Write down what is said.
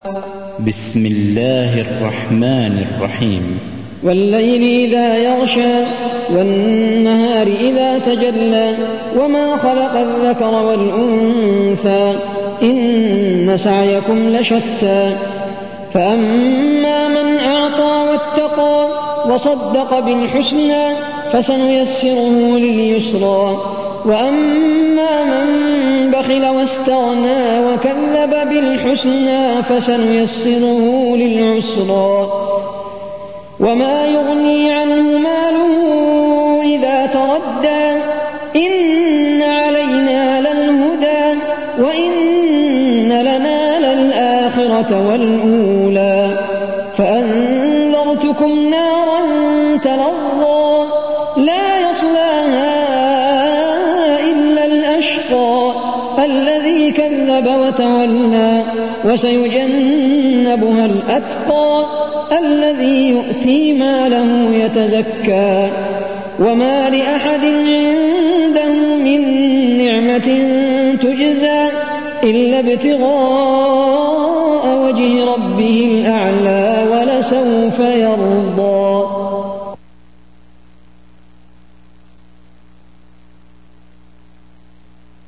بسم الله الرحمن الرحيم. والليل إذا يغشى والنهار إذا تجلى وما خلق الذكر والأنثى إن سعيكم لشتى فأما من أعطى واتقى وصدق بالحسنى فسنيسره لليسرى وأما من بخل واستغنى وكذب بالحسنى فسنيسره للعسرى وما يغني عنه ماله إذا تردى إن علينا للهدى وإن لنا للآخرة والأولى فأنذرتكم نارا تلظى لا يصلاها إلا الأشقى الذي كذب وتولى وسيجنبها الأتقى الذي يؤتي ماله يتزكى وما لأحد عنده من نعمة تجزى إلا ابتغاء وجه ربه الأعلى ولسوف يرضى.